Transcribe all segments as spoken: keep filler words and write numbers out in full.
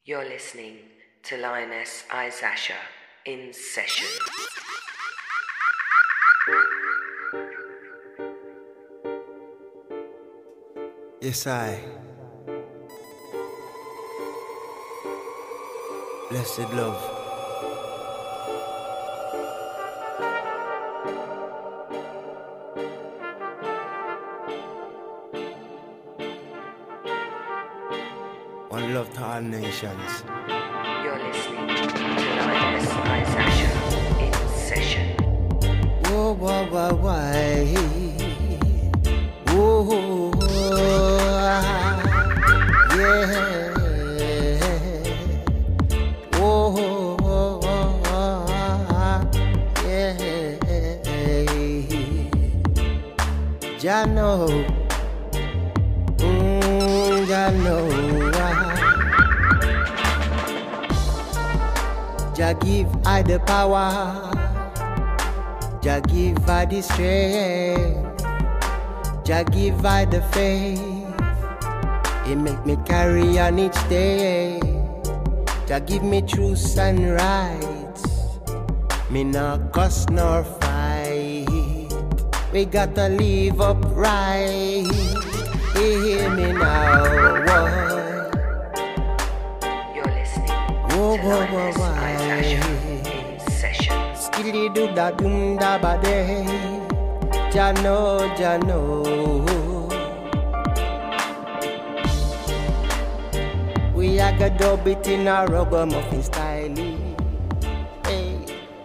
You're listening to Lioness Isasha in session. Yes, I. Blessed love. One love to all nations. You're listening to Lioness Isasha in session. Whoa, whoa, whoa, why? Whoa, yeah. Whoa, yeah. Jah know, mm, Jah know. Jah give I the power, Jah give I the strength, Jah give I the faith. It make me carry on each day. Jah give me truths and rights. Me not cuss nor fight. We gotta live upright. Hear me now. You're listening Whoa, to whoa, Lioness whoa, Isasha in session. Skilly do da doom da ba day. Jah know, Jah know. We a go dub it in a ragamuffin style. Hey.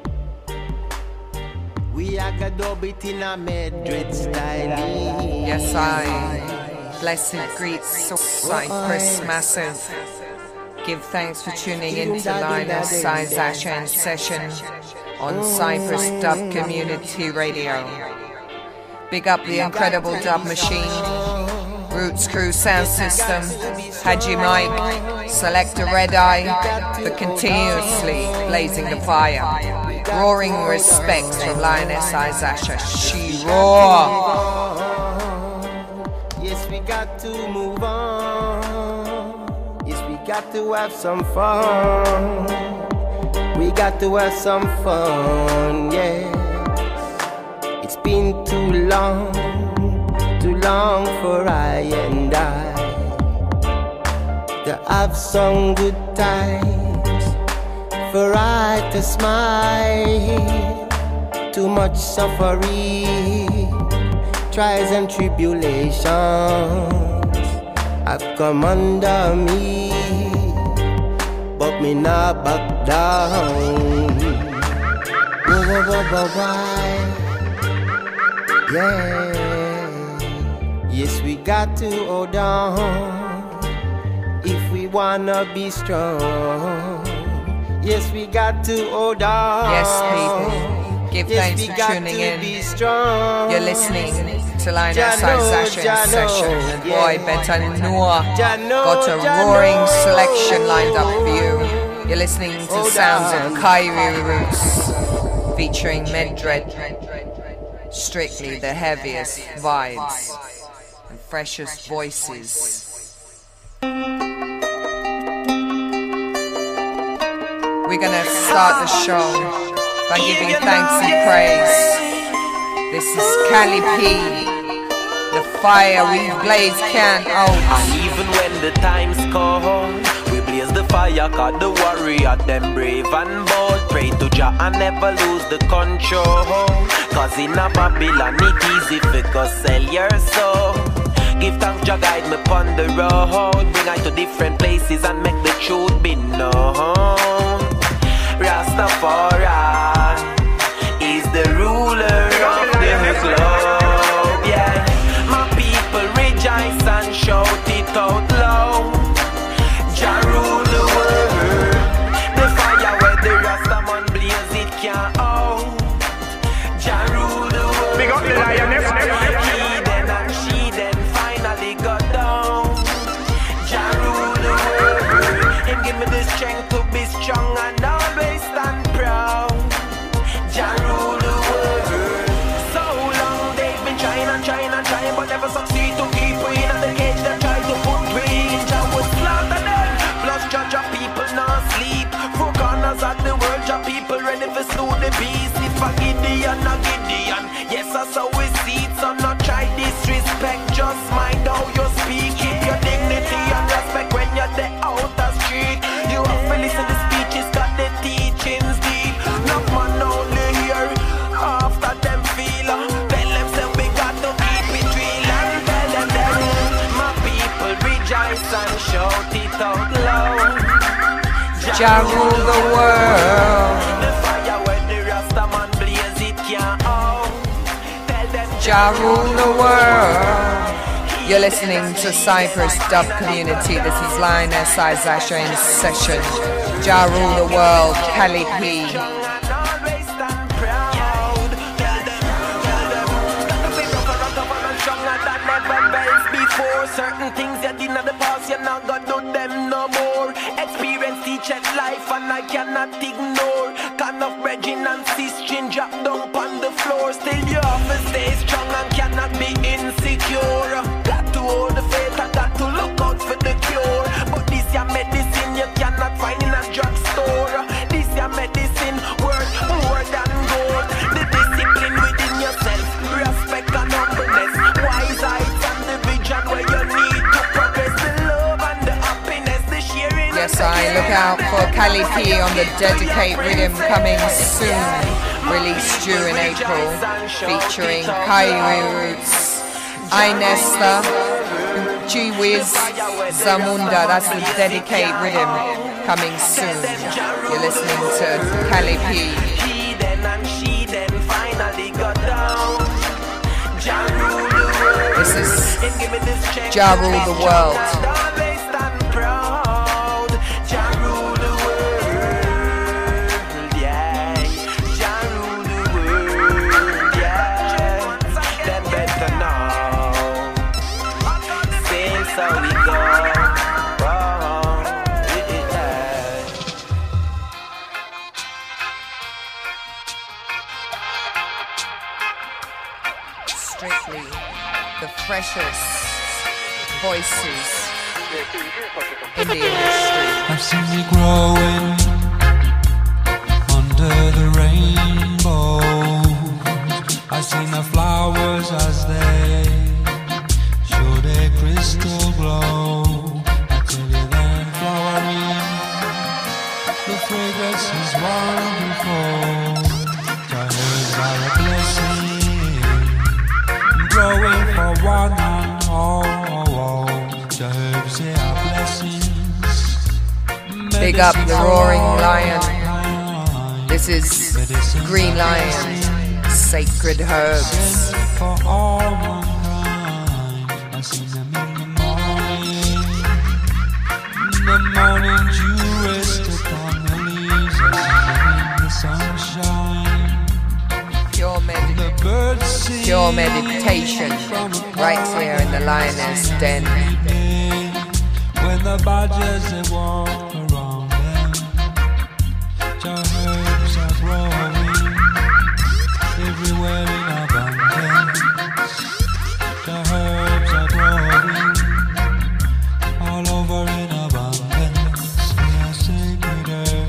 We a go dub it in a Madrid style. Yes, I. Blessed greet Cypress Massive. Give thanks for tuning in to Lioness Isasha in session on Cypress Dub Community Radio. Big up the incredible dub machine, Roots Crew Sound System, Haji Mike, Selector Red Eye, for continuously blazing the fire. Roaring respect from Lioness Isasha. She roar. Yes, we got to move on. Yes, we got to have some fun. We got to have some fun, yeah. It's been too long, too long for I and I to have some good times, for I to smile. Too much suffering, trials and tribulations have come under me, but me not back down. Whoa, whoa, whoa, whoa, why? Yeah. Yes, we got to hold on if we wanna be strong. Yes, we got to hold on. Yes, people. Give Yes, thanks we for got tuning to in. be strong. You're listening to Lioness Jah know, Isasha in Jah know, session. And yeah. boy, better know. Jah know, Got a Jah roaring know. selection lined up for you. You're listening to Hold sounds on. of Kyrie Roots featuring Medred. Strictly the heaviest vibes and freshest voices. We're gonna start the show by giving thanks and praise. This is Cali P. The fire we blaze can't out. And even when the time's cold, we blaze the fire, cause the warrior, them brave and bold. Pray to Jah and never lose the control, cause in a Babylon it easy for go sell your soul. Give thanks, Jah guide me upon the road, bring I to different places and make the truth be known. Rastafari is the ruler of the globe, yeah. My people rejoice and shout it out loud. Jah rule the world. The fire where the Rastaman blaze it can't out. Jah rule the world. Big up the Lioness. He then and she then finally got down. Jah rule the world. Him give me the strength to be strong and always stand proud. Jah rule the world. So long they've been trying and trying and trying, but never succeed to keep we in the cage. They try to put we in. Jah would slaughter them. Plus judge of people shout it out loud. Jah rule the world. The fire where the Rasta man blaze it can't out. Tell them Jah rule the world. You're listening to Cyprus Dub Community. This is Lioness Isasha in session. Jah rule the world. Cali P. Certain things you did in the past, you're not gonna do them no more. Experience teach life and I cannot ignore. Kind of bridging and sistering drop down on the floor. Still you have to stay strong and cannot be insecure. Got to hold the faith, I got to look out for the cure. But this your medicine you cannot find in a drugstore. This your medicine worth more than gold. The discipline within yourself, respect and humbleness, wise eyes and the vision where you need to progress. The love and the happiness, the sharing. Yes, I look out for Cali P on the Dedicate Rhythm coming soon. Released due in April, featuring Kyrie Roots, Inesta, G-Wiz, Zamunda. That's the Dedicate Rhythm coming soon. You're listening to Cali P. He then and she then finally got down. This is Jah rule the world. Strictly the freshest voices in the industry. I've seen you growing under the rainbow. I've seen the flowers as they show their crystal glow. I tell you they're flowering, the fragrance is wonderful. The herbs are a blessing, growing for one and all. The herbs they are blessings. Big up the Roaring Lion. This is Green Lion, Sacred Herbs. For all mankind, I see them in the morning. In the morning dew rest upon the leaves. I see them in the sunshine. Pure, med- The birds sing pure meditation right here in the Lioness Den. when the badgers they walk around them. The herbs are growing everywhere in abundance. The herbs are growing all over in abundance. They are sacred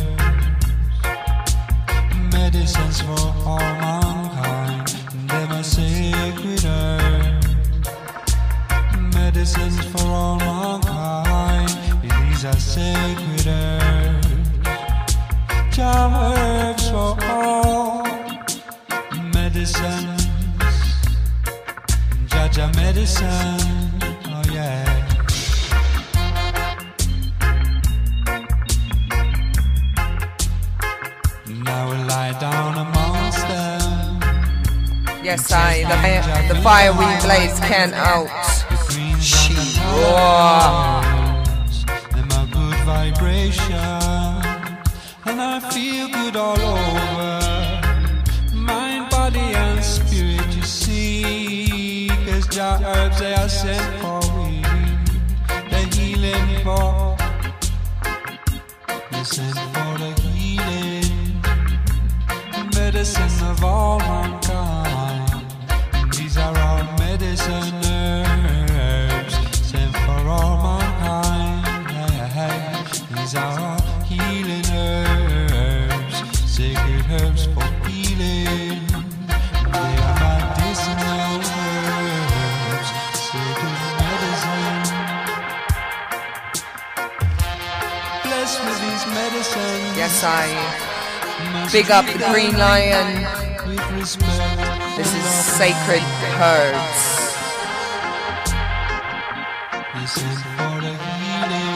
herbs, medicines for all mankind. They are sacred herbs, medicines for all mankind. These are sacred herbs, Jah herbs for all medicines. Jah medicine, oh yeah. Now we lie down amongst them. Yes, I, the, the fire we blaze can't out. She roar. And my good vibration, and I feel good all over, mind, body, and spirit. You see, 'cause Jah herbs they are sent for we, the healing for. They sent for the healing, medicine of all mankind. These are all medicine herbs sent for all mankind. These are all healing herbs, sacred herbs for healing. They are medicinal herbs, sacred medicine. Blessed with these medicines. Yes, I. Big up the Green Lion. With respect. This is Sacred Herbs. They sent for the healing.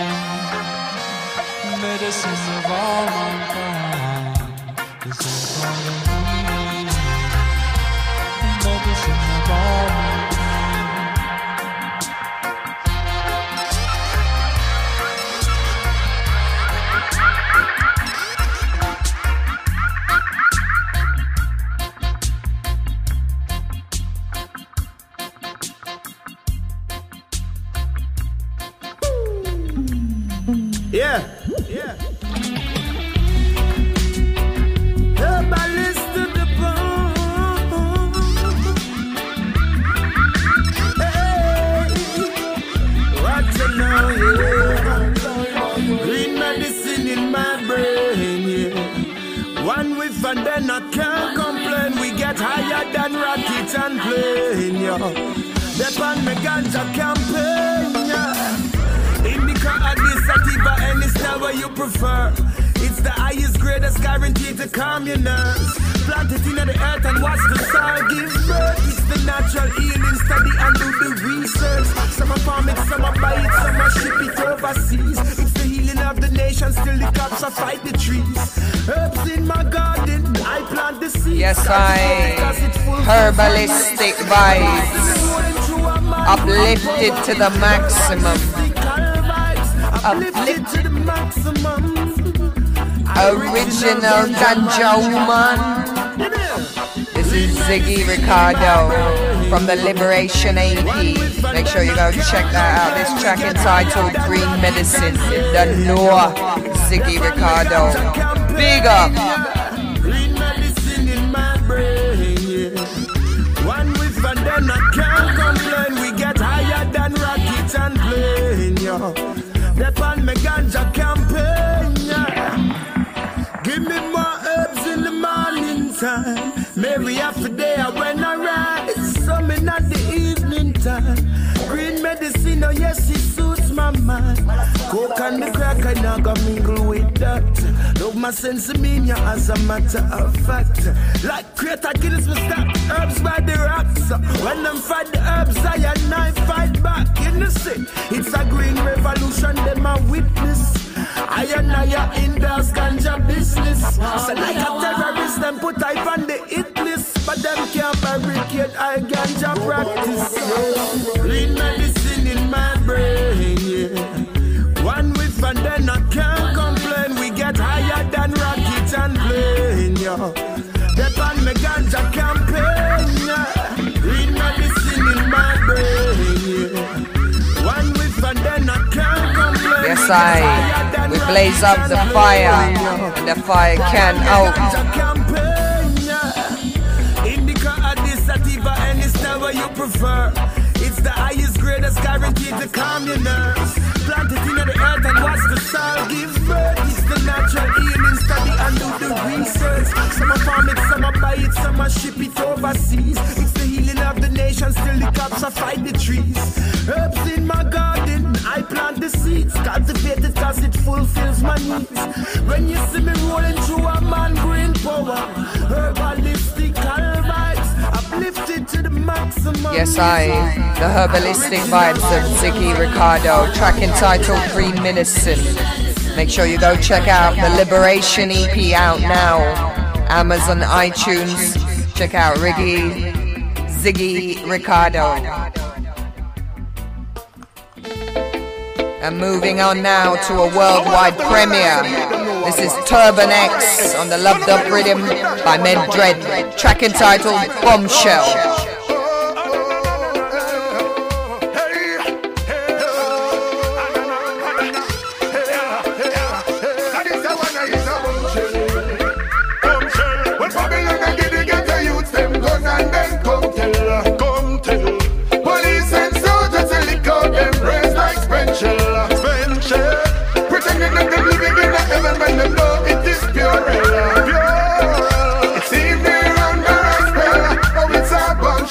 medicine of all mankind. This is what I need. The medicine of all mankind. Yeah, yeah. Herbalist to the bone. Hey, what you know, yeah. Green medicine in my brain, yeah. One whiff and then I can't complain. We get higher than rockets and plane, yeah. Depend me ganja campaign, yeah. Indica or sativa, any style where you prefer. It's the highest grade that's guaranteed to calm your nerves. Plant it in the earth and watch the soil give birth. It's the natural healing, study and do the research. Some are farm it, some are buy it, some are ship it overseas. It's the healing of the nation, still the cops are fight the trees. Herbs in my garden, I plant the seeds. Yes, I herbalistic vibes, uplifted to the maximum. Uplifted to the maximum. Original ganja woman. This is Ziggy Ricardo from the Liberation A P. Make sure you go check that out. This track entitled Green Medicine. The Noah Ziggy Ricardo. Big up. Green medicine in my brain, yeah. One whiff and then I can't complain. We get higher than rockets and plane, yeah. Depend me ganja campaign, yeah. Give me more herbs in the morning time. Maybe half a day when I rise. Some in at the evening time. Green medicine, oh yes, it suits my mind. Coke and the crack, I now go mingle with that. Love my sense of meaning as a matter of fact. Like creator kills me stop herbs by the rocks. When them fight the herbs, I and I fight back. You know, see, it's a green revolution, them a witness. I and I are in the ganja business. So like a terrorist, them put I on the hit list. But them can't barricade I ganja practice. Green medicine in my brain, yeah. One whiff and then I can't complain. We get higher than rockets and plane, yeah. Depend me ganja campaign, yeah. Green medicine in my brain, yeah. One whiff and then I can't complain. Yes, I. We blaze up the fire, and the fire can't out. Indica or sativa, any style where you prefer. It's the highest grade that's guaranteed to calm your nerves. Plant it in the earth and watch the soil give birth. It's the natural healing, study and do the research. Some are farm it, some are buy it, some are ship it overseas. It's the healing of the nation, still the cops are fight the trees. Herbs in my garden, I plant the seeds. Cultivate it cause it fulfills my needs. When you see me rolling through a man green power, herbalistic vibes, uplifted to the maximum. Yes, I. The herbalistic vibes of Ziggy Ricardo. Track entitled Green Medicine. Make sure you go check out the Liberation E P out now. Amazon, iTunes. Check out Riggy, Ziggy Ricardo. And moving on now to a worldwide premiere. This is Turban X on the Loved Up Rhythm by Med Dread. Track entitled Bombshell. Pretending that they're living in a heaven when they know it is pure, pure. It's evening under a spell, oh it's a bunch.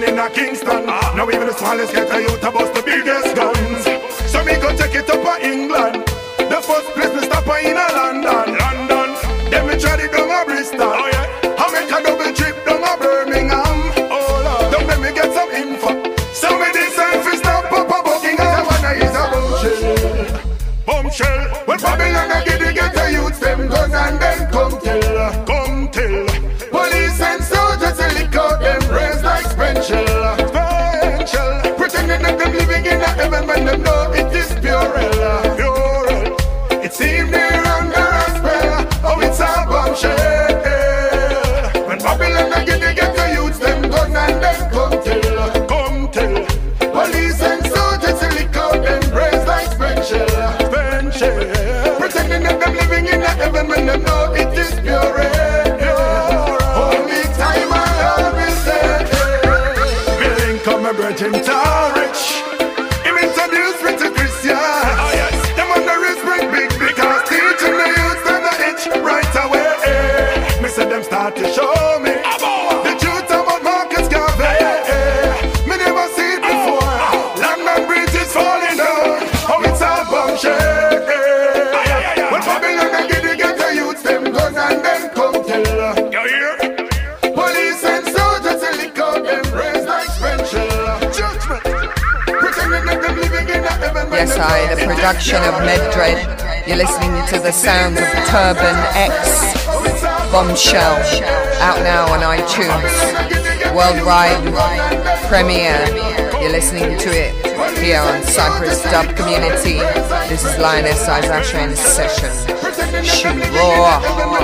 man in a Kingston. Now even the smallest get a youth to bust the biggest guns. So me go take it up a England. The first place me stop in a London. London. Then me try it down a Bristol. Oh yeah. I make a double trip down a Birmingham. Oh Lord. Don't let me get some info. So me decide to stop up a Buckingham. One is a bombshell. Bombshell. When Babylon a get the get the youths them gun and then come tell. Come tell. Police and soldiers they lick out them brains like Spenshell. Spenshell. Pretending that them living in a heaven when them know it is pure hell. Pure hell. It seems they're under a spell. Oh, it's a bombshell. When Babylon a get the get the youths them gun and then come tell. Come tell. Police and soldiers they lick out them brains like Spenshell. Spenshell. Pretending that them living in a heaven when them know it is pure hell. Only time I always say. Me link up my virgin tall rich. Him introduce me to Christian. Oh yes. Them on the respect big because teaching the youth them the itch right away. Me say them start to show me the truth about Marcus Garvey. Me never see it before. Land and bridges falling down. Oh, it's a bombshell. When Babylon and get the get the youths them gun and then come tell. You hear? Police and soldiers they lick out them brains like Spenshell. Judgment. Pretending that them living in a heaven. Yes, I, the production of Medred. You're listening to the sounds of Turban X, Bombshell, out now on iTunes. Worldwide premiere. You're listening to it here on Cyprus Dub Community. This is Lioness Isasha in session. Shoot raw.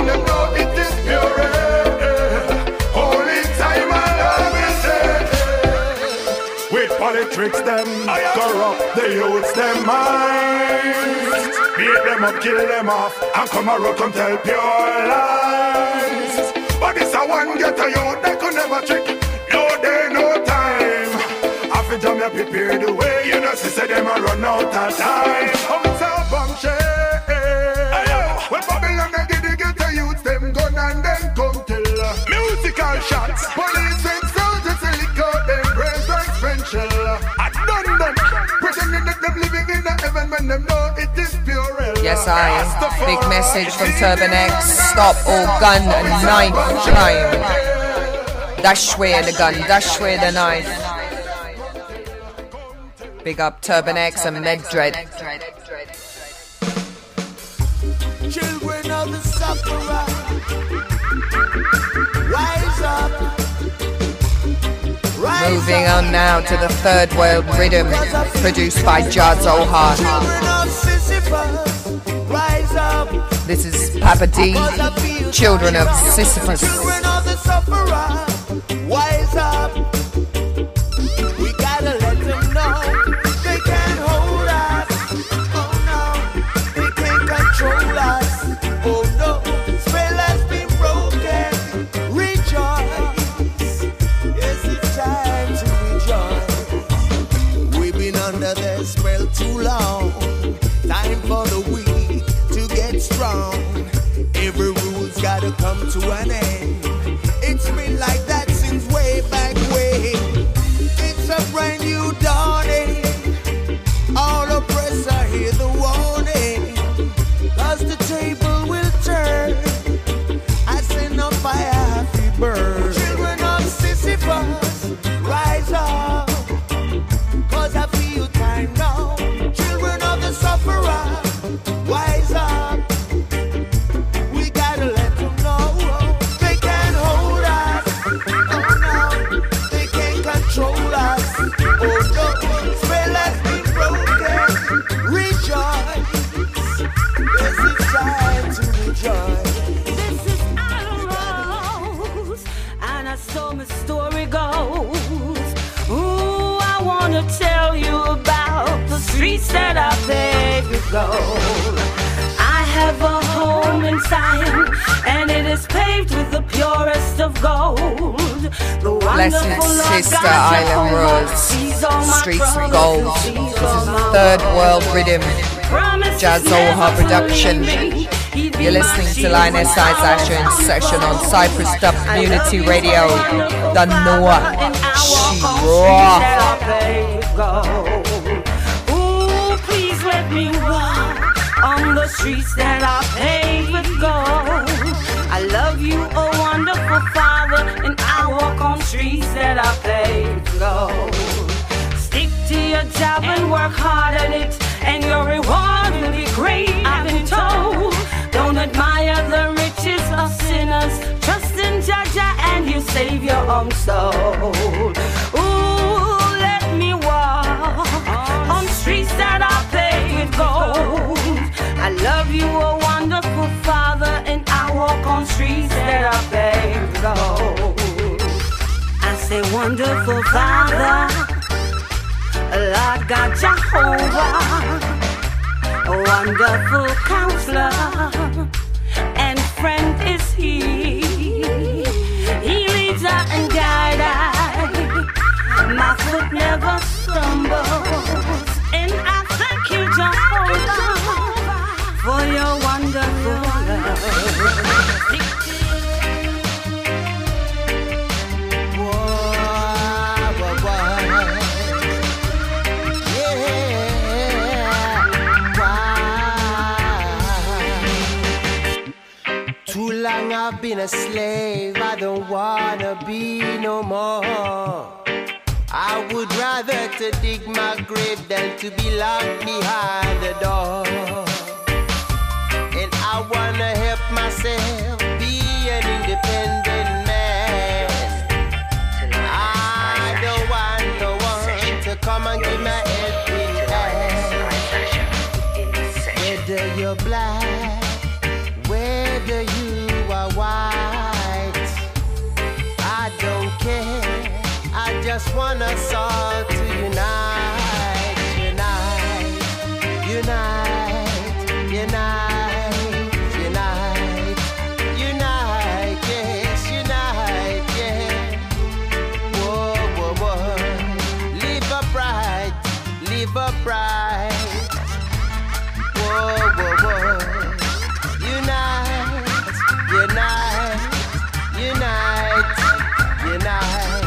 With politics them corrupt the youths them minds. Beat them up, kill them off, and come around come tell pure lies. But this a one get a youth that could never trick. No day, no time. After jam you prepare the way. You know she said them a run out of time. Oh, it's a bombshell. When Babylon they get the get a youth them gun and then come tell. Musical shots. Police and soldiers they lick out them brains like Spenshell. I done them. Pretending that them living in a heaven when them know it is pure hell. Yes, I. Big message from Turban X. Stop all gun and knife crime. Dash away the gun, dash away the knife. Big up Turban X and Medred. Children of the sufferer, rise up. Rise Moving up. on now to the Third World Rhythm, produced by Jaz Ohar. Children of Sisyphus, rise up. This is Papa D, Children of Sisyphus. Children of the sufferer, rise up. We gotta let them know they can't hold us. Oh no, they can't control us. Oh no, spell has been broken. Rejoice, yes it's time to rejoice. We've been under their spell too long. Time for the weak to get strong. Every rule's gotta come to an end. It's been like that since way back way. It's a brand new dawning. All oppressor hear the warning. Cause the table will turn. I send a fire happy burn. Children of Sisyphus, rise up. Cause I feel time now. Children of the sufferer, rise up. We gotta let them know they can't hold us. Oh no, they can't control us. Oh no, spell has been broken. Rejoice, yes it's time to rejoice. This is Anna Rose, and I saw my story goes. Ooh, I wanna tell you about the streets that I paved with gold. I have a home in Zion, and it is paved with the purest of gold. The Blessed Sister Island Rose, Streets of Gold. This is the Third World Rhythm, Jaz Ohar production. You're listening to Lioness Isasha in session on Cyprus Dub Community Radio, the Noah She streets that are paved with gold. I love you, oh wonderful Father, and I walk on streets that are paved with gold. Stick to your job and work hard at it, and your reward will be great, I've been told. Don't admire the riches of sinners, trust in Jah and you save your own soul. Ooh, let me walk on streets that are paved with gold. I love you, oh wonderful Father, and I walk on streets that are paved with gold. I say, wonderful Father, Lord God Jehovah, a wonderful counselor and friend is he. He leads us and guides us. My foot never stumbles. And I thank you, Jehovah, for your wonderful love. Too long I've been a slave, I don't wanna be no more. I would rather to dig my grave than to be locked behind the door. And I wanna help myself be an independent man. I don't want no one to come and give my helping hand. Whether you're black, whether you are white, I don't care. I just want us all to unite, unite, unite, unite, unite, unite, yes, unite, yeah. Whoa, whoa, whoa. Live upright, live upright. Whoa, whoa, whoa. Unite, unite, unite, unite.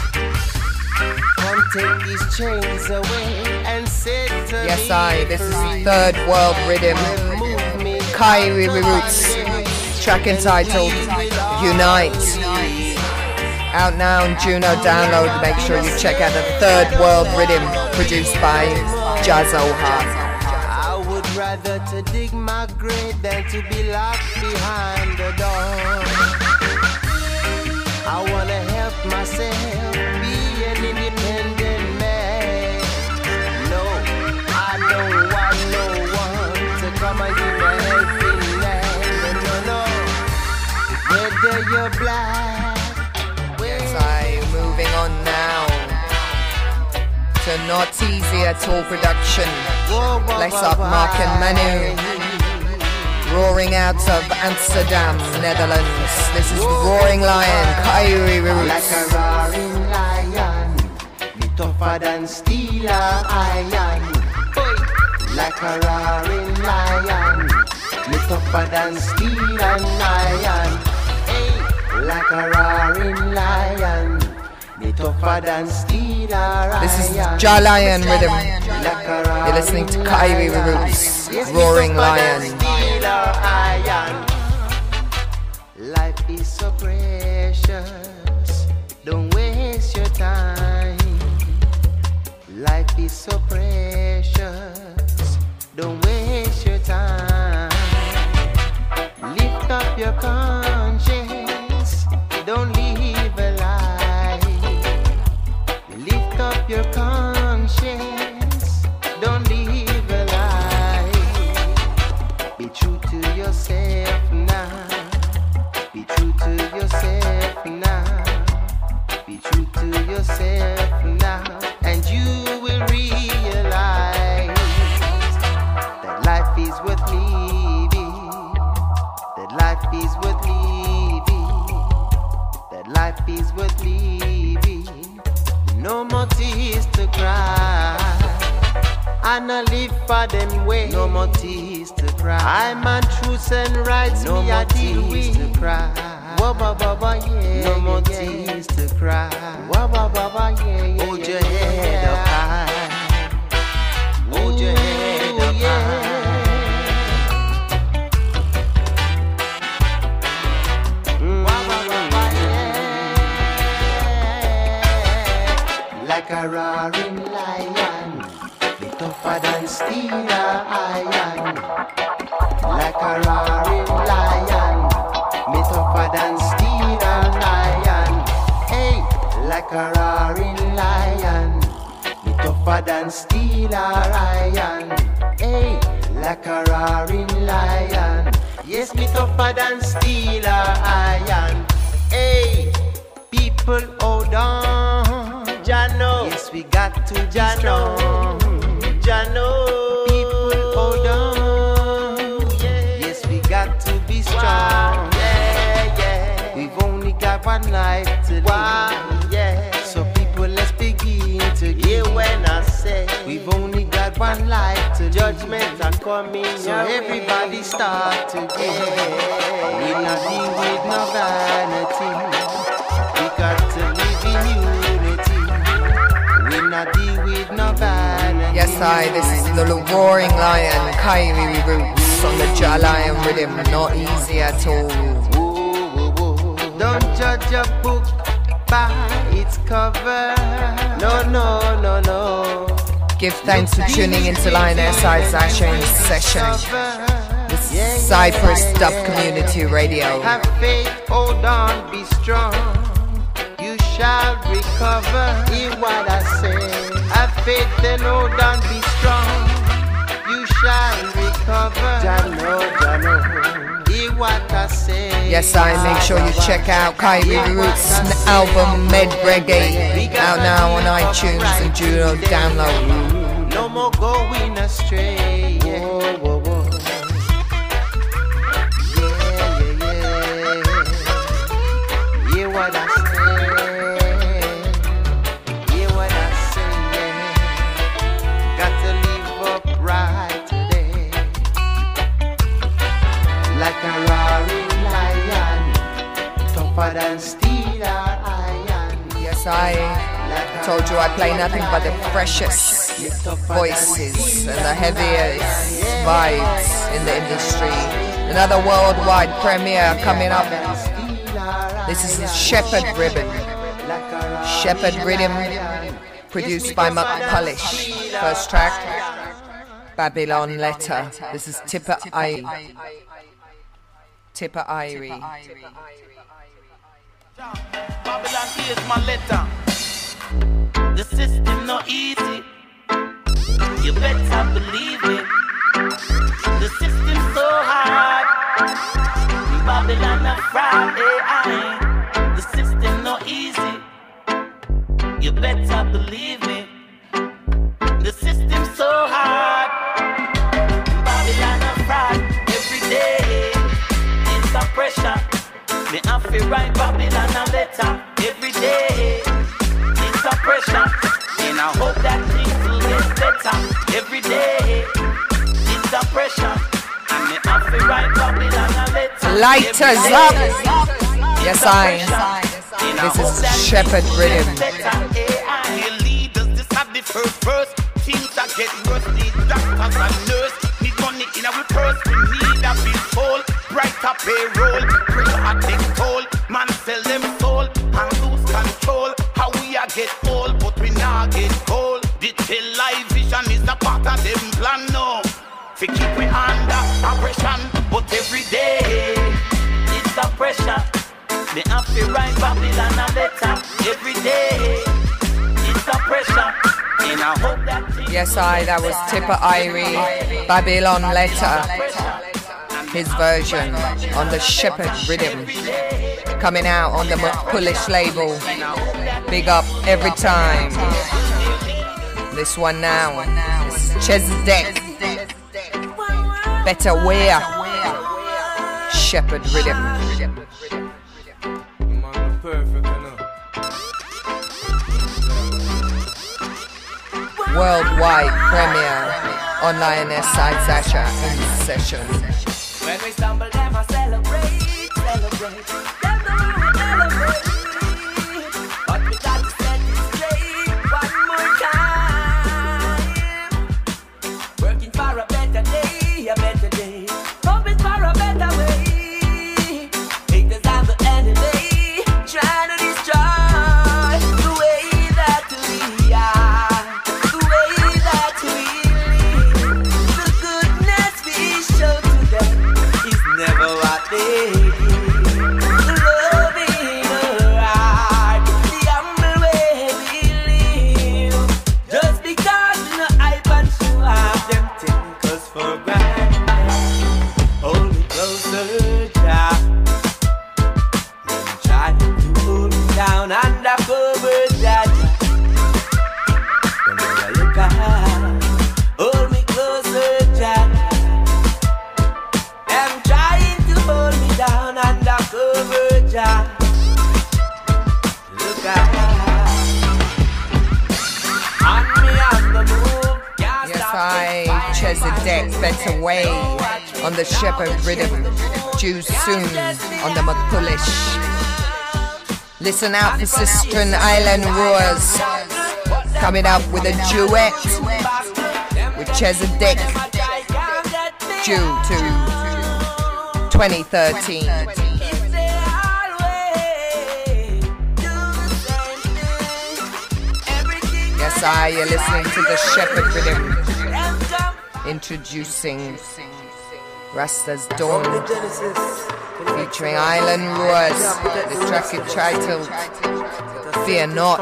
Come take these chains away and set to Yes, I. This is Third World Rhythm. Kyrie Roots. Track entitled Unite. Out now on Juno Download. Make sure you check out the Third World Rhythm, produced by Jazzoha. Rather to dig my grave than to be locked behind the door. I wanna help myself be an independent man. No, I don't want no one to come and give me a helping hand. No, no, whether you're black, yes, I. Moving on now to Not Easy At All production. Bless up Mark and Manu. Roaring out of Amsterdam, Netherlands. This is the Roaring Lion, Kyrie Roots. Like a roaring lion, me tougher than steel or iron. Like a roaring lion, me tougher than steel and iron. Hey, like a roaring lion, me tougher than steel or iron. This is Jah Lion Rhythm. You're listening to Kyrie Roots, Roaring Lion. Life is so precious, don't waste your time. Life is so precious, don't waste your time. Lift up your conscience, don't live a lie. Lift up your conscience, don't live a lie. Be true to yourself now. Be true to yourself now. Be true to yourself now. And you will realize that life is worth living. That life is worth living. That life is worth living. No more tears to cry. I not live for them way. No more tears to cry. I'm on truths and rights. No more tears to cry. Wah ba ba ba yeah. No more tears to cry. Wah ba ba ba yeah, yeah. Hold your head up high. Hold your head up high. a roaring lion, me tougher than steel or iron. Like a roaring lion, me tougher than steel or iron. Hey, like a roaring lion, me tougher than steel or iron. Hey, like a roaring lion, yes, me tougher than steel or iron. Hey, people hold on, Jano. Yes, we got to Jano, Jano. People hold on, yeah. Yes, we got to be strong. Yeah, yeah. We've only got one life to live. Wow, yeah. So people, let's begin to give. Yeah, when I say we've only got one life to live. Judgment are coming, so everybody start to give. We not deal with no vanity. We got to live in unity. We not deal with no vanity. Yes, I. This is the roaring lion, Kyrie Roots on the Jah Lion rhythm. Not easy at all. Whoa, whoa, whoa. Don't judge a book by its cover. No, no, no, no. Give thanks for tuning into Lioness Isaac in session. This Cypress Dub Community Radio. Have faith, hold on, be strong. You shall recover. Hear what I say. Have faith, then hold on, be strong. You shall recover. Jano, Jano. Hear what I say. Yes, I. Make sure you check out Kyrie Roots' album Med Reggae, out now on iTunes and Juno download. No more going astray. Yeah. Whoa, whoa, whoa. Yeah, yeah, yeah. Hear what I say. Hear what I say. Yeah. Got to live up right today. Like a roaring lion, tougher than steel or iron. Yes, I. I told you I play nothing but the freshest voices and the heaviest vibes in the industry. Another worldwide premiere coming up. This is the Shepherd Ribbon. Shepherd Rhythm, produced by Muck Polish. First track, Babylon Letter. This is Tipper I. Tipper Irie. Babylon, here's my letter. The system not easy. You better believe it. The system's so hard. Babylon a Friday. The system not easy. You better believe it. The system's so hard. Babylon a fraud. Every day it's a pressure. Me have to write Babylon a letter. Every day it's a pressure. And I hope that things will get better. Every day it's a pressure. And me have to write Babylon a letter. Lighters up. Yes, I. This is Shepherd Rhythm. Your leaders, this have the first verse. Things that get worse, need doctors and nurse. Need money in our purse, we need a big hole. Brighter payroll, pressure a take toll. Man sell them soul and lose control. How we a get old, but we not get cold. Digitalization is a part of them plan now. We keep we under oppression, but every day it's a pressure. They have to write Babylon a letter. Every day it's a pressure. And I hope that yes, I. That was Tipper Irie, Babylon Letter. His version on the Shepherd Rhythm, coming out on the Polish label. Big up every time. This one now, this is Chezdek. Better Wear, Shepherd Rhythm. Worldwide premiere on Lioness Isaac in session. When we stumble, never celebrate, celebrate. Them know we celebrate. But we got to set it straight one more time. Working for a better day, a better day. Hoping for a better way. Haters have the enemy, trying to destroy the way that we are. Chezidek, Better Way on the Shepherd Rhythm, due soon on the McCullish. Listen out for Sistren Island Roars coming up with a duet with Chezidek, due to twenty thirteen. Yes, I, you're listening to the Shepherd Rhythm, introducing Rasta's Dawn, featuring Island Roars, the track entitled Fear Not.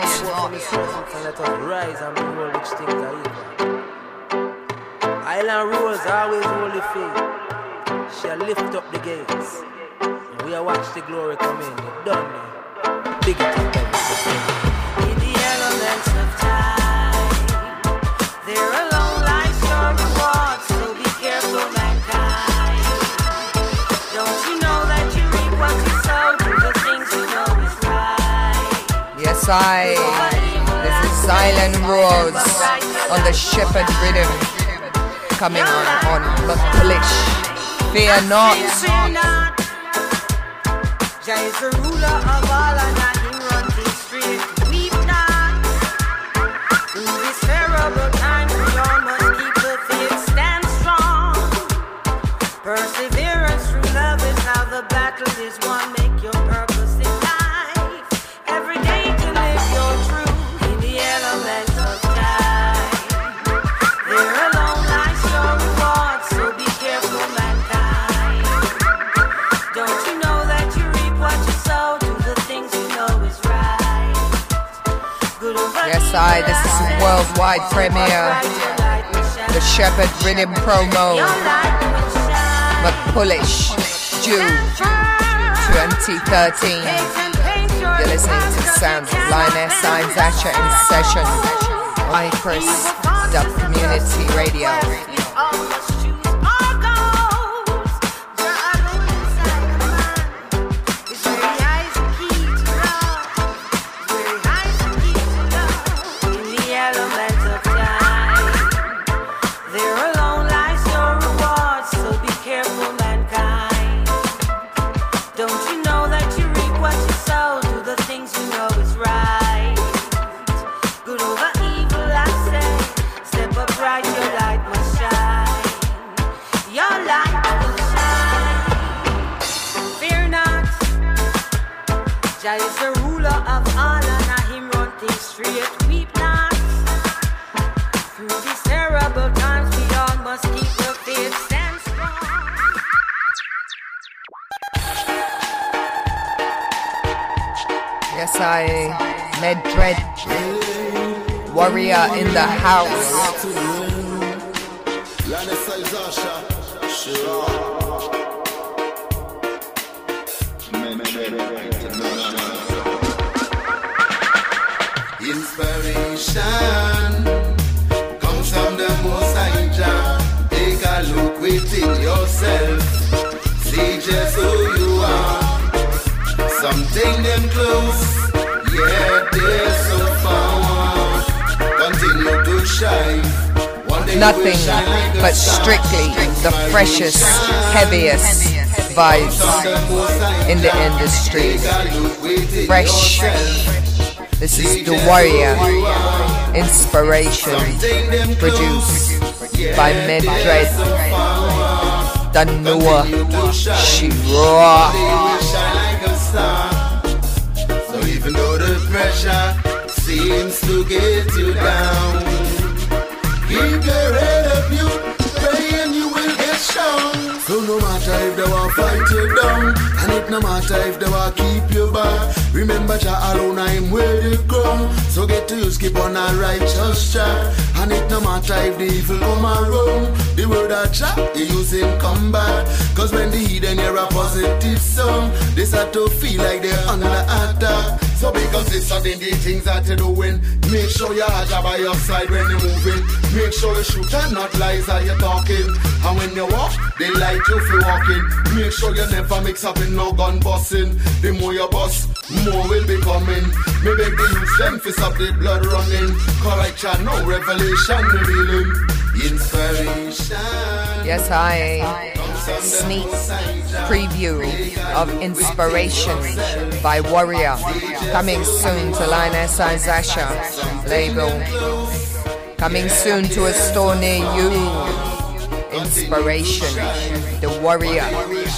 Island Roars always hold the faith. Shall lift up the gates. We are watch the glory come in. You're done now. Big it up. In the elements of time, there alone lies your reward. So be careful, mankind. Don't you know that you reap what you sow? Do the things you know is right. Yes, I. This is Island Roars on the Shepherd Rhythm, coming on on McCullish. Fear not. Fear not. Jah is the ruler of all, and not him run things straight. Weep not. Through this terrible time, we all must keep the faith, stand strong. Perseverance through love is how the battle is won. Make your purpose in life every day to live your truth in the elements of time. There alone lies your reward, so be careful, mankind. Don't you know that you reap what you sow? Do the things you know is right. Good over Yes, I. This is a worldwide premiere. The Shepherd Rhythm promo. McCullish, due twenty thirteen. You're listening to the sounds of Lioness Isaac in session on Chris Dub Community Radio. Jah is the ruler of all, and now him run things straight. Weep not. Through these terrible times, we all must keep the faith, stand strong. Yes, I. Med Dread, warrior in the house. Inspiration comes from the Most High Jah. Take a look within yourself. See just who you are. Something them close, yeah, they're so far. Continue to shine. Nothing but strictly the freshest, heaviest vibes in the industry. Fresh. This is The Warrior, inspiration, produced by Med Dread, Danua, she raw. So even though the pressure seems to get you down, keep your head up, you pray and you will get strong. So no matter if they want fight you down, and it no matter if they want keep you back, remember Jah alone I am where you grow. So get to use, keep on a righteous track. And it no matter if the evil come around, the word of Jah, he use him come back. Cause when the heathen hear a positive song, they start to feel like they're under attack. So because it's something the things that you're doing, make sure you have Jah by your side when you're moving. Make sure you shoot and not lies that you're talking. And when you walk, they like you for walking. Make sure you never mix up in no gun busting. The more you bust, more will be coming. Me beg the youth them fi stop the blood running. Cause like Jah no revelation revealing. Inspiration. Yes, I sneak preview of Inspiration by Warrior, coming soon to Lioness Isasha label. Coming soon to a store near you. Inspiration, the Warrior.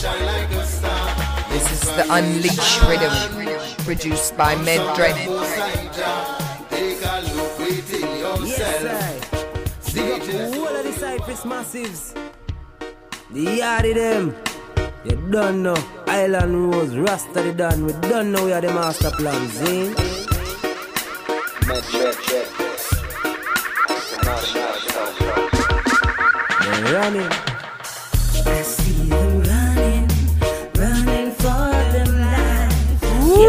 This is the Unleash rhythm, produced by Meddred. Yes, I. Big up the whole of the Cypress Massives. The Yardie them. You don't know. Island Rose, Rasta the done. We don't know where the master plan, see? Meddred. They're running. I see them running, running for them life.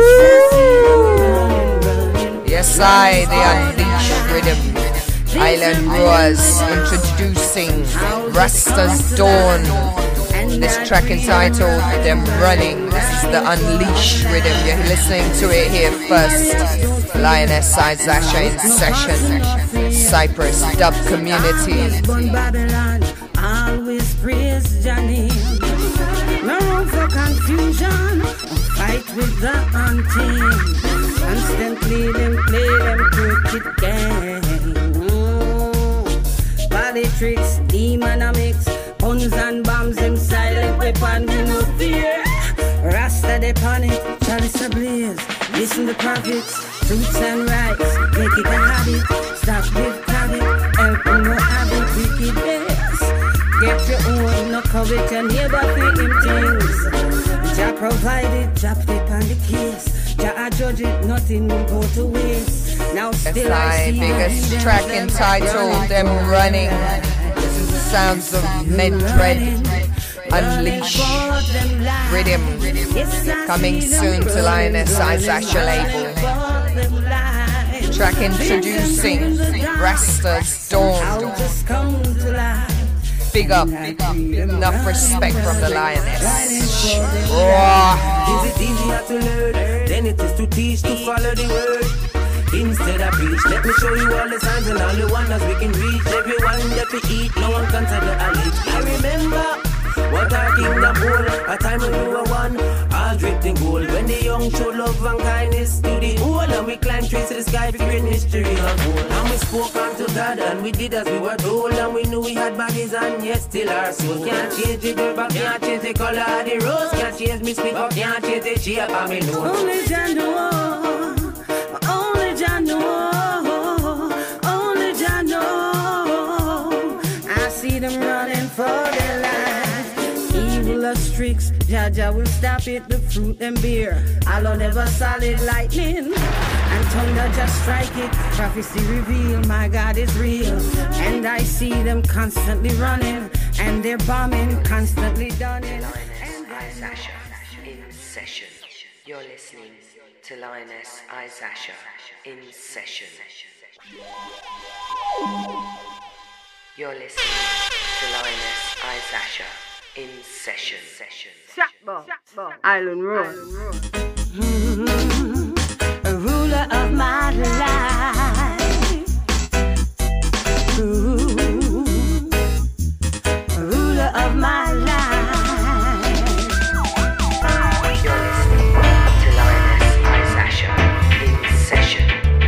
Yes, I, the Unleash rhythm. Island Roars introducing Rasta's Dawn. This track entitled Them Running. This is the Unleash rhythm. You're listening to it here first. Lioness Isasha in session. Cypress Dub Community. Babylon, always praise Johnny. No room for confusion. Fight with the hunting. Constantly them play them cricket game. Mm. Body tricks, demonomics, guns and bombs, them silent weapon, we no fear. Rasta they panic, chalice ablaze. Listen to prophets, truths and rights. Make it a habit, stop with habit. Help you no habit, wicked days. Get your own, no covet your neighbor for him things. Jah provided, Jah flip on the case. Jah judge it, nothing will go to waste. Now still I see biggest track entitled Them Running. This is the sounds of Meddred. Unleash rhythm, coming soon to Lioness Isasha label. Track introducing Rasta's Dawn. Big up, enough respect from the Lioness. Raw. Is it easier to learn? Then it is to teach, to follow the word. Instead of preach, let me show you all the signs and all the wonders we can reach. Everyone that we eat, no one can take the alley. I remember what our kingdom hold, a time when we were one, all draped in gold. When the young showed love and kindness to the old, and we climbed trees to the sky, figuring history unfold. And we spoke unto God, and we did as we were told, and we knew we had bodies, and yet still our souls. Can't change the dirt, but can't change the color of the rose. Can't change me speak, but can't change the shape of me nose. Only Jah know, only Jah know, only Jah know. I see them running for their lives. Evil tricks, Jah Jah will stop it. The fruit them bear, I'll never solid lightning. And thunder just strike it. Prophecy reveal, my God is real. And I see them constantly running, and they're bombing, constantly dunning. Lioness Isasha in session. You're listening to Lioness Isasha in session. You're listening to Lioness Isasha in session. Island Road. Mm-hmm. A ruler of my life. Ooh. A ruler of my life. You're listening to Lioness Isasha in session.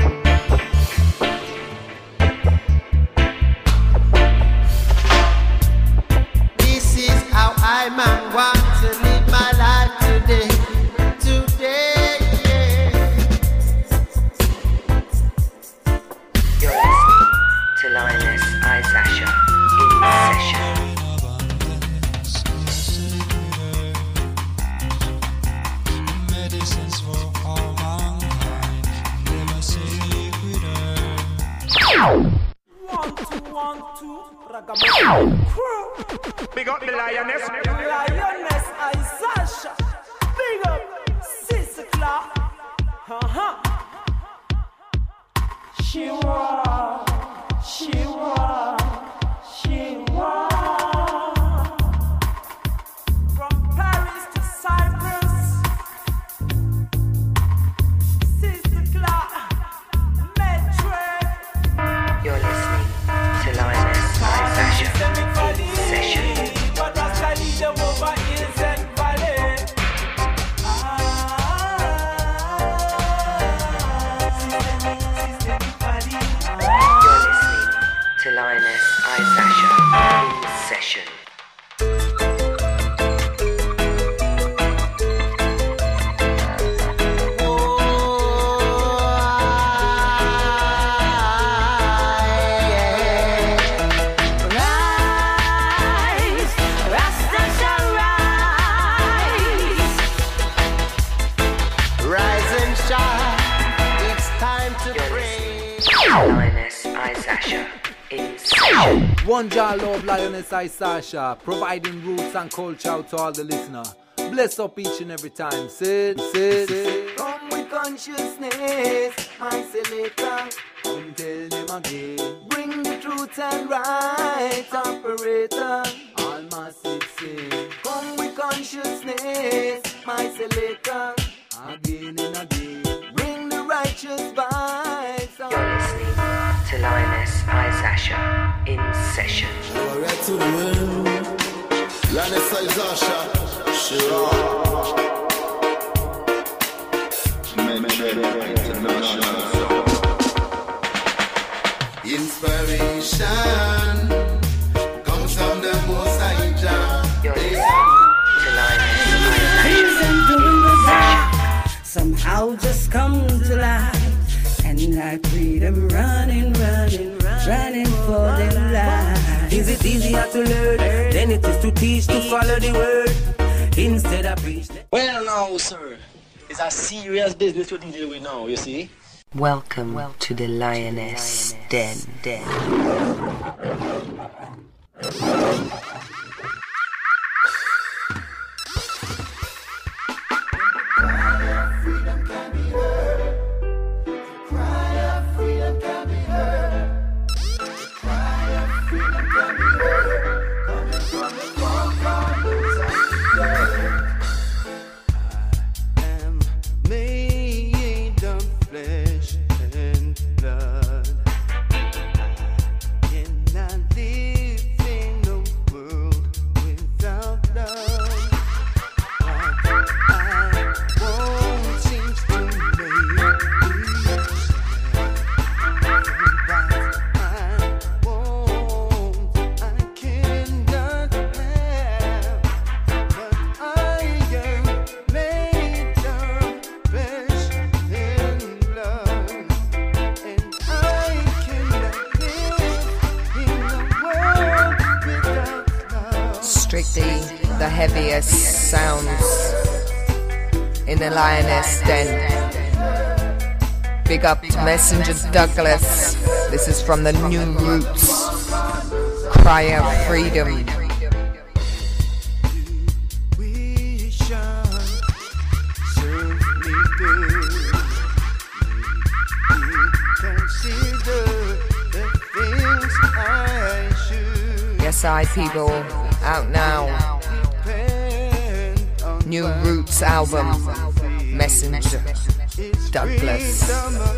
This is how I man want to live my life today. Today, yeah. You're listening to Lioness Isasha in session. Medicines for all mankind. Never say One, two, one, two, ragamuffin crew. Big up the Lioness. Lioness Isasha. Big up Sister Clark. Uh-huh. She was, she was, she was. From Paris to Cyprus. Sister Clark. Meddred. You're listening to Lioness Isasha Sasha in session. One jar love Lioness I Sasha, providing roots and culture to all the listener. Bless up each and every time. Sit, sit, sit. Come with consciousness, my selector. Come tell them again. Bring the truth and right, operator. All massive sing. Come with consciousness, my selector. Again and again. Bring the righteous vibes. You're listening to Lioness I Sasha in session. We're right to the world. Lioness I Sasha. Sure. International. Inspiration comes from the Most High Jah. You're listening to Lioness I Sasha. Somehow just come to life, and I pray them running, running, running for their life. Is it easier to learn than it is to teach, to follow the word instead of preach? Well now, sir, it's a serious business we're dealing with now, you see? Welcome, Welcome to the Lioness, to the Lioness Den. Den. The heaviest sounds in the Lioness Den. Big up to Messenger Douglas. This is from the New Roots. Cry of Freedom. Yes, I people, out now. New Roots album, Messenger Douglas.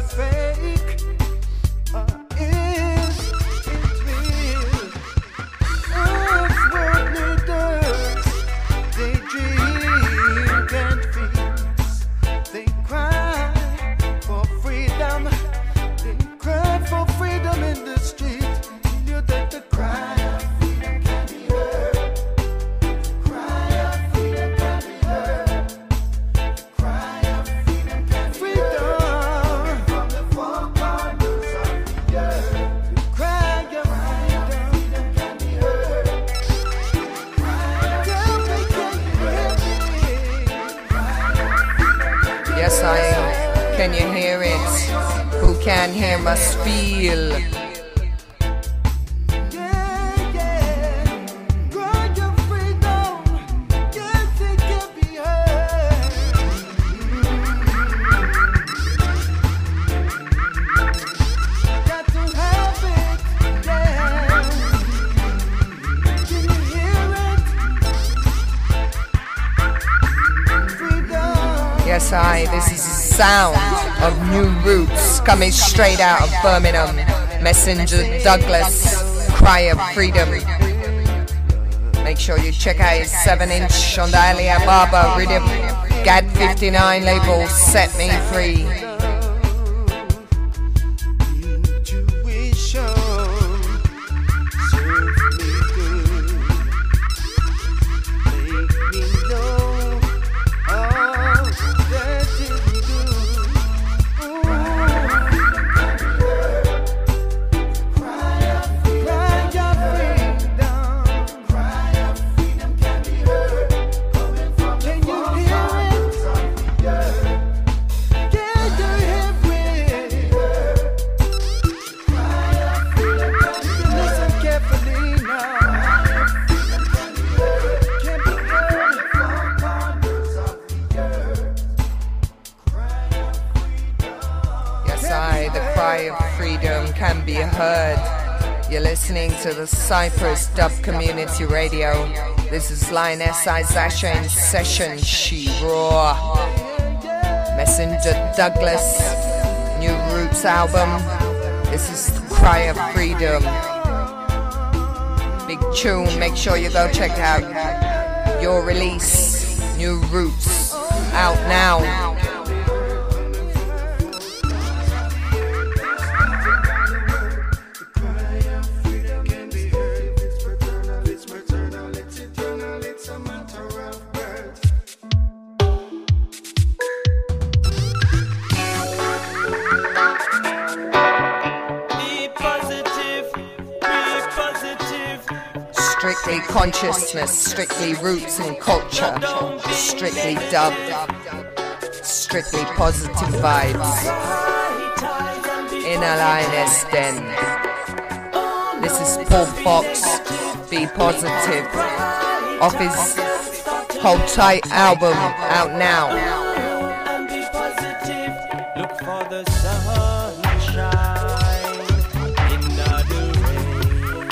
Can you hear it? Who can hear must feel. Yes, I, this is the sound of New Roots coming straight out of Birmingham. Messenger Douglas, Cry of Freedom. Make sure you check out his seven inch on the Ali Ababa rhythm. G A D fifty-nine label, Set Me Free. Can you hear it? heard. You're listening to the Cyprus Dub Community Radio. This is Lioness Isasha in session. She raw. Messenger Douglas, New Roots album. This is the Cry of Freedom. Big tune. Make sure you go check out your release, New Roots, out now. Strictly consciousness, strictly roots and culture, strictly dub, strictly positive vibes. In a Lioness Den. This is Paul Fox, Be Positive, off his Hold Tight album, out now. Look for the sunshine in the rain.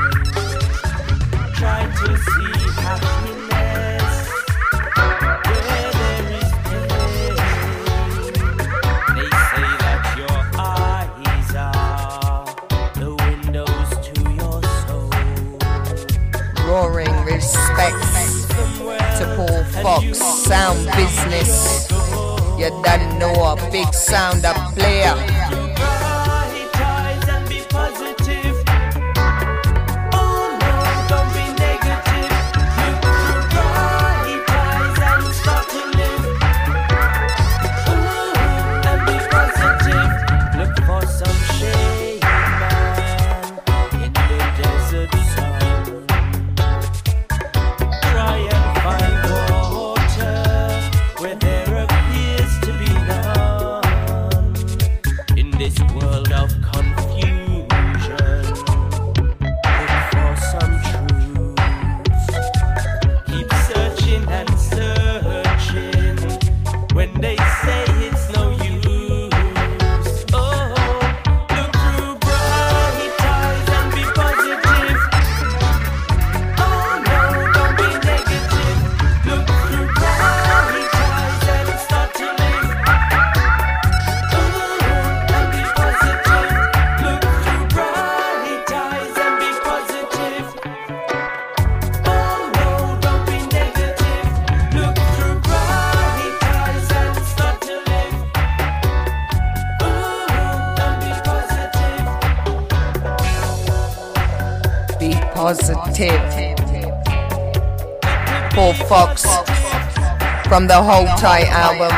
Try to see happiness where there is pain. They say that your eyes are the windows to your soul. Roaring respects to Paul Fox, sound business. You don't know a big sound up player. Positive. Paul Fox from the Hold Tight album,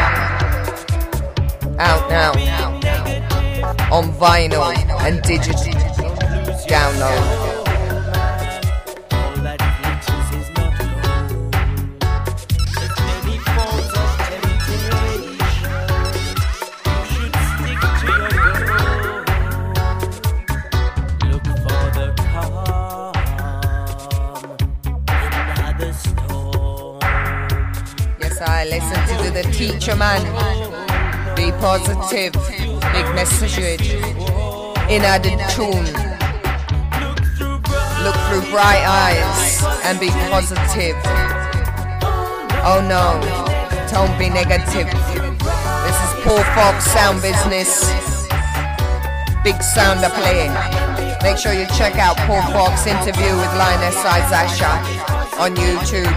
out now on vinyl and digital download. I listen to the teacher man. Be positive. Big message in a tune. Look through bright eyes and be positive. Oh no, don't be negative. This is Paul Fox, sound business. Big sound of playing. Make sure you check out Paul Fox interview with Lioness Isasha on YouTube.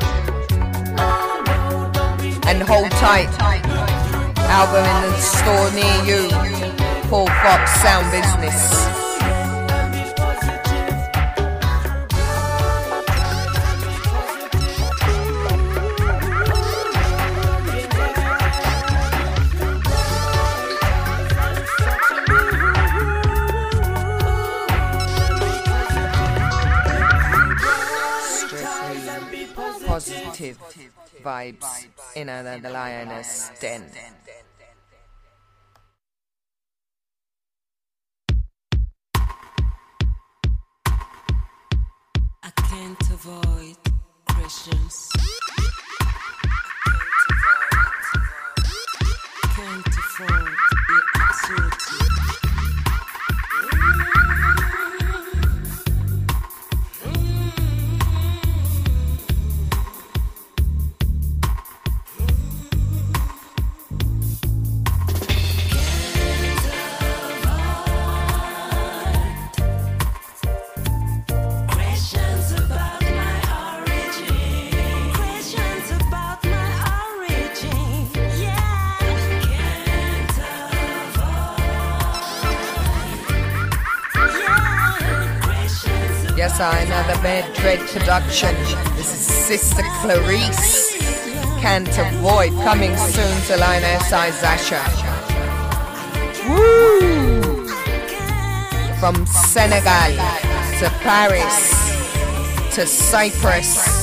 And Hold Tight album in the store near you. Paul Fox, sound business. Strictly positive vibes in the Lioness Den. I can't avoid questions. I can't afford the absurdity. Yes, I another Med Dread production. This is Sister Clarice. Can't Avoid, coming soon to Lioness Isasha. Woo! From Senegal to Paris to Cyprus.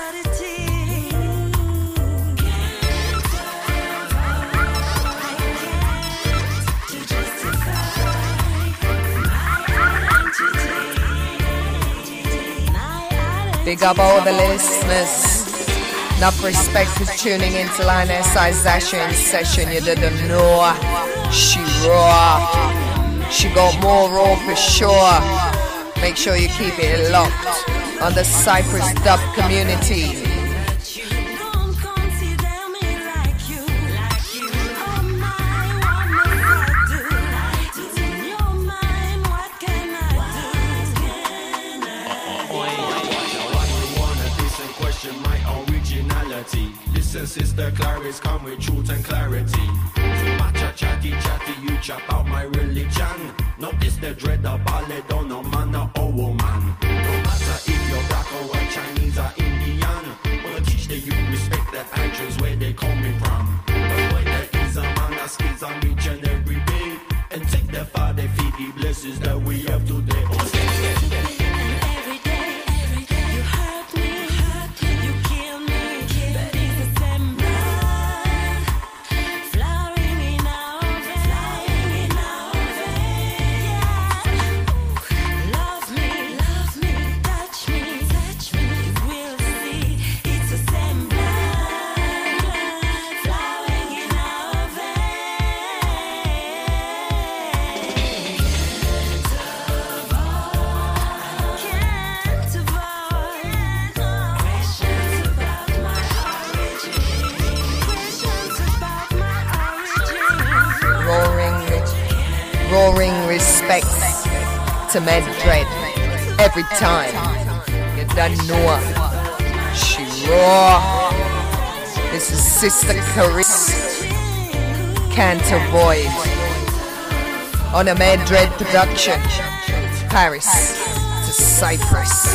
Big up all the listeners. Enough respect for tuning into Lioness Isasha in session. You didn't know. She raw. She got more raw for sure. Make sure you keep it locked on the Cyprus dub community. Listen, Sister Clarice, come with truth and clarity. So much a chatty chatty, you chop out my religion. Notice the dread of ballet, don't no man or woman. No matter if you're black or white, Chinese or Indian. Wanna teach the youth respect the actions where they coming from. But why there is a man that skills on each and every day. And take the father, feed the blessings that we have today. Oh, yeah, yeah, yeah. Roaring respect to Med Dread every time. You done know her. She raw. This is Sister Clarice. Can't Avoid on a Med Dread production. Paris to Cyprus.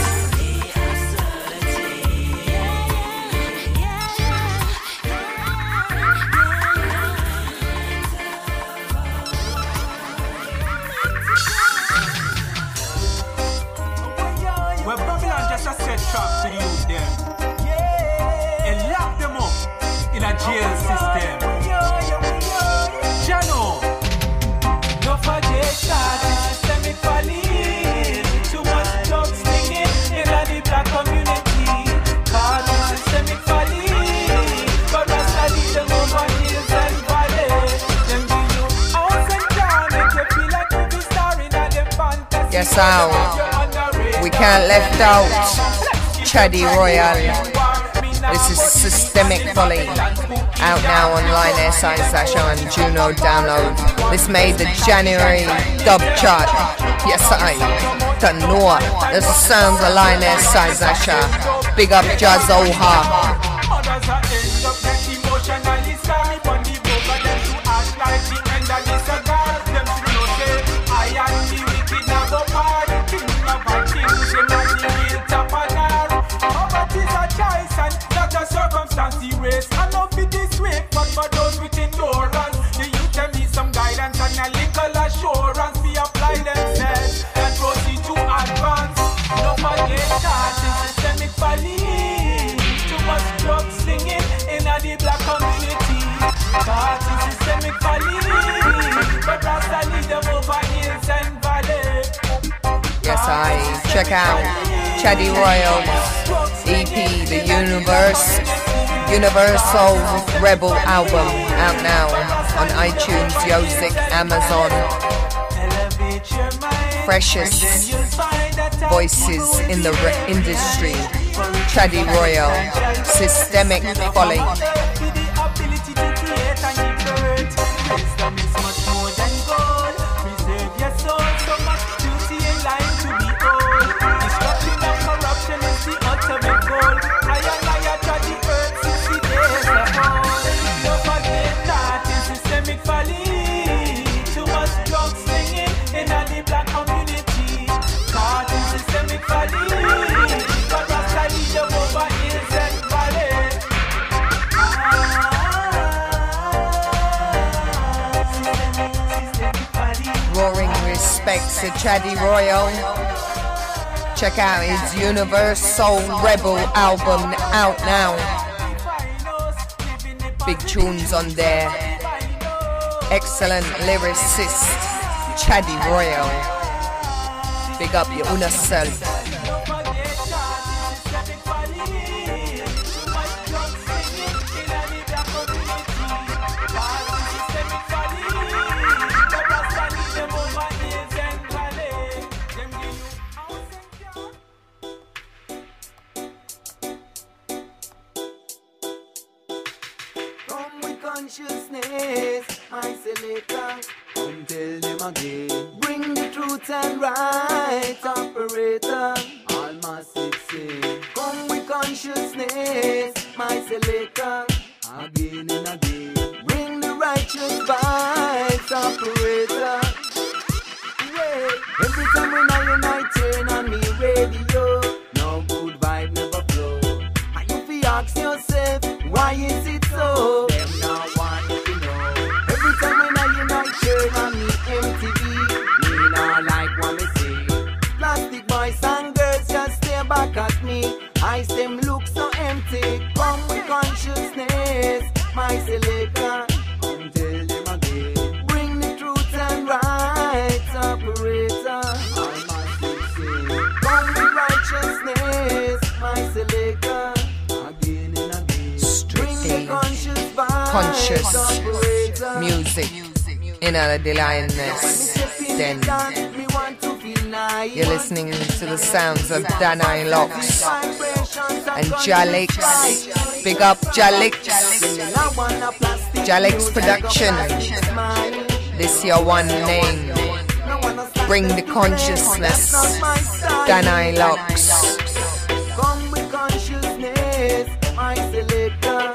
Jail system. Jano, no forget that systemically too much drug slinging in the black community. Cause systemically, but Rasta lead them over hills and valleys. Them give you house and car, make you feel like movie star in a them fantasy. Yes, how we can't left out Chaddy Royale. This is Systemically, out now on Lioness Isasha and Juno download. This made the January dub chart. Yes, I don't know. This is sounds of Lioness Isasha. Big up Jazz Oha. Circumstance race, I know fit this way, but for those with endurance, the youth can be some guidance and a little assurance. We apply themselves and proceed to advance. No forget that it's systemic folly. Too much drug slinging in the black community. That is systemic folly. But Rasta lead them over hills and valleys. Yes, I check out Chaddy Royale's E P, The Universe, Universal Rebel album, out now on iTunes, Music, Amazon. Elevate your mind. freshest voices in the re- industry. Chaddy Royal, Systemic Folly. Respects to Chaddy Royal. Check out his Universal Rebel album out now. Big tunes on there. Excellent lyricist Chaddy Royal. Big up your inner self. Consciousness, my selector. Come tell them again. Bring the truth and right, operator. All massive sin. Come with consciousness, my selector. Again and again. Bring the righteous vibes, operator. Yeah. Every time when I unite, turn on me radio. No good vibe never flow. And you fi ask yourself, why is it so? Them now want to know. Every time when I unite, turn on me M T V. Me now like what me see. Plastic boys and girls just stare back at me. Eyes them look so empty. Come with consciousness, my selector. Come tell them again. Bring the truth and rights, operator. All my sin. Come with righteousness, my selector. Conscious music in our lioness. Then you're listening to the sounds of Danai Locks and Jalix. Big up Jalix. Jalix Production. This your one name. Bring the consciousness. Danai Locks. Come with consciousness, my selector.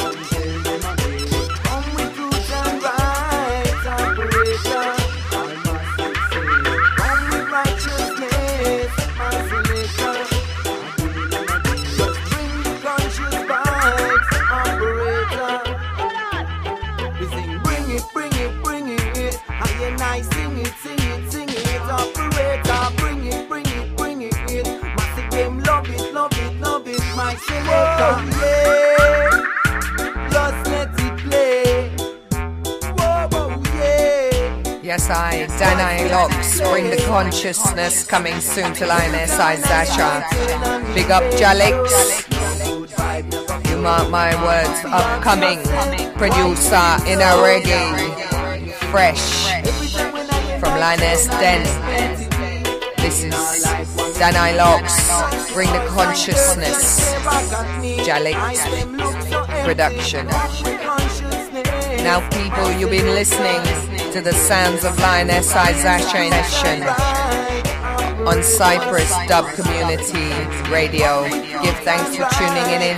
Oh, yeah. Just let it play. Whoa, whoa, yeah. Yes, I, Danai Locks, Bring the Consciousness, coming soon to Lioness Isasha. Big up Jalix. You mark my words, upcoming producer in a reggae, fresh from Lioness Den. This is Danai Locks, Bring the Consciousness, Jalix Production. Now people, you've been listening to the sounds of Lioness Isasha in session on Cyprus Dub Community Radio. Give thanks for tuning in.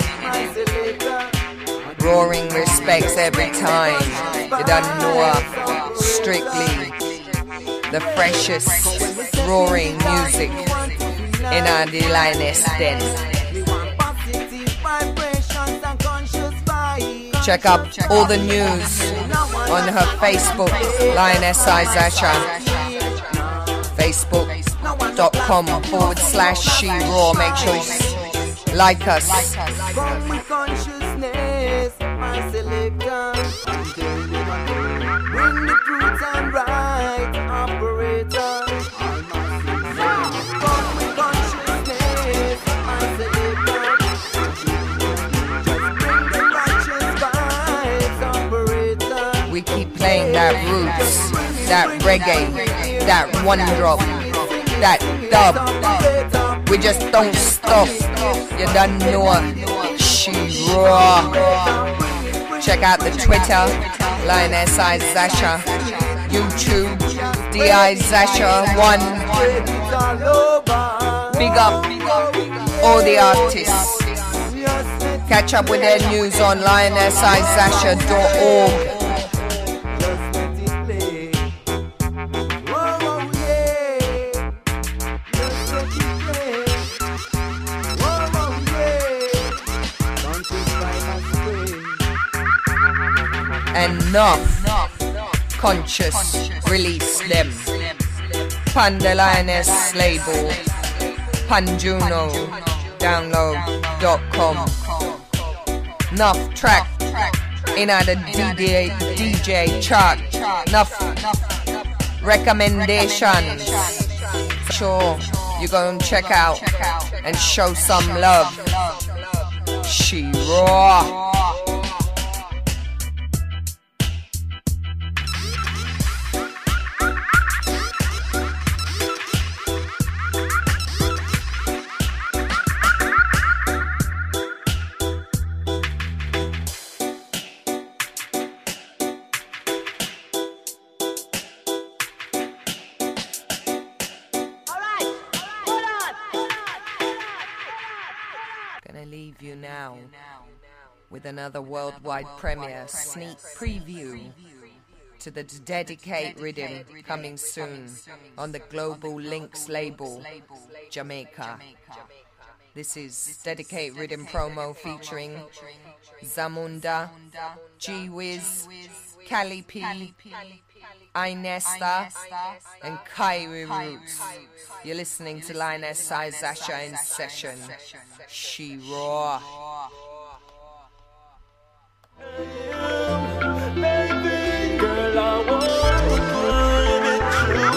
Roaring respects every time. You don't know, strictly the freshest roaring music in our Lioness Den. Check out all the news on her Facebook, Lioness Isasha. Facebook.com forward slash She Raw. Make sure you like us. Bring the truth and right, operator. We keep playing that roots, that reggae, that one drop, that dub. We just don't stop. You don't know. She raw. Check out the Twitter, Lioness I Zasha. YouTube, D I Zasha one. Big up all the artists. Catch up with their news on lioness I zasha dot org. Enough conscious release them. Panda Lioness label, Panjuno download dot com. Enough track in the D J, D J chart. Enough recommendations. Sure, you gonna check out and show some love. She raw. Leave you now with another worldwide premiere sneak preview to the Dedicate Rhythm coming soon on the Global Links label, Jamaica. This is Dedicate Rhythm promo featuring Zamunda, G-Wiz, Cali P, Inesta, and Kyrie Roots. You're listening to Lioness I Zasha in session. She raw. Baby, girl, I want to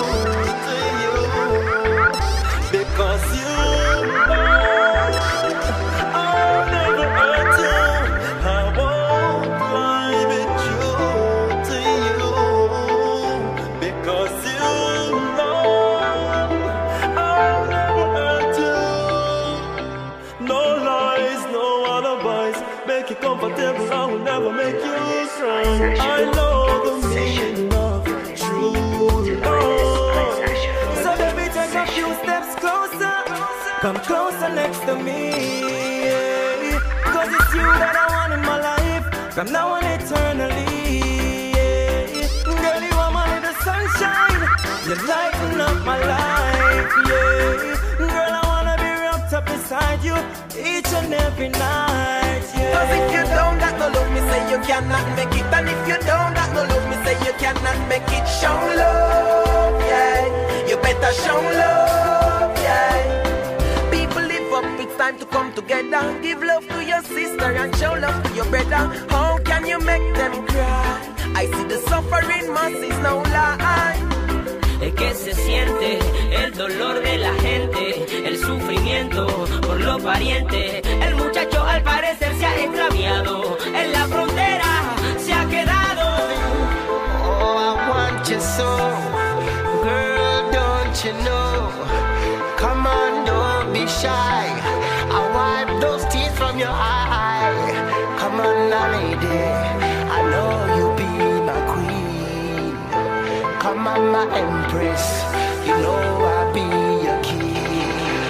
be true to you because you know I'll never hurt you. I won't lie, be true to you because you know I'll never hurt you. No lies, no alibis. Make you comfortable, I will never make you cry. I know the meaning of true love. So baby, take a few steps closer. Come closer next to me. Cause it's you that I want in my life, from now on eternally. Girl, you are my little sunshine. You lighten up my life, yeah. Girl, I wanna be wrapped up beside you each and every night, yeah. Cause if you don't got no love, me say you cannot make it. And if you don't got no love, me say you cannot make it. Show love, yeah. You better show love, yeah. People live up, it's time to come together. Give love to your sister and show love to your brother. How can you make them cry? I see the suffering masses, no lie. Es que se siente el dolor de la gente, el sufrimiento por los parientes. El muchacho al parecer se ha extraviado, en la frontera se ha quedado. Oh, I want you so, girl, don't you know? Come on, don't be shy. I wipe those tears from your eye. Come on, now, lady, I know you be my queen. Come on, my empress, you know I'll be your king.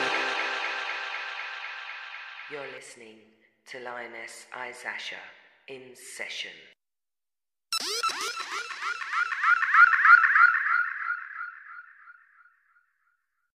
You're listening to Lioness I Zasha in session.